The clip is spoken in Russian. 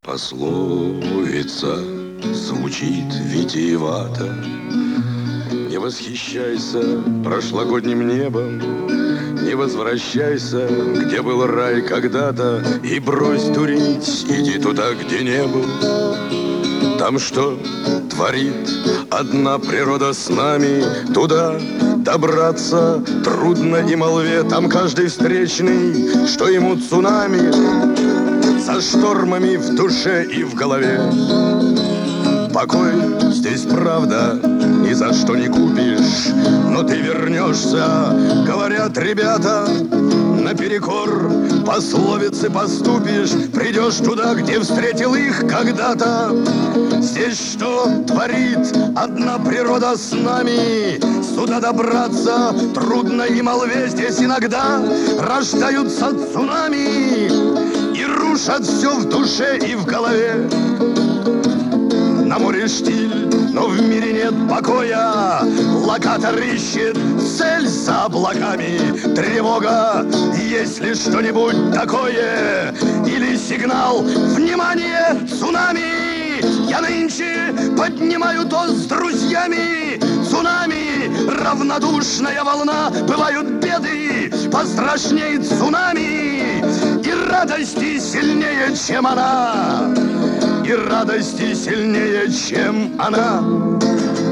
Пословица звучит витиевато. Не восхищайся прошлогодним небом, не возвращайся, где был рай когда-то, и брось дурить, иди туда, где не был. Там что творит одна природа с нами, туда добраться трудно и молве. Там каждый встречный, что ему цунами, со штормами в душе и в голове. Покой здесь, правда, ни за что не купишь, но ты вернешься, говорят ребята, наперекор пословицы поступишь, придешь туда, где встретил их когда-то. Здесь что творит одна природа с нами, сюда добраться трудно и молве. Здесь иногда рождаются цунами и рушат все в душе и в голове. На море штиль, но в мире нет покоя. Локатор ищет цель за облаками. Тревога, есть ли что-нибудь такое, или сигнал «Внимание! Цунами!» Я нынче поднимаю тост с друзьями. Цунами, равнодушная волна. Бывают беды пострашнее цунами, и радости сильнее, чем она. И радости сильнее, чем она.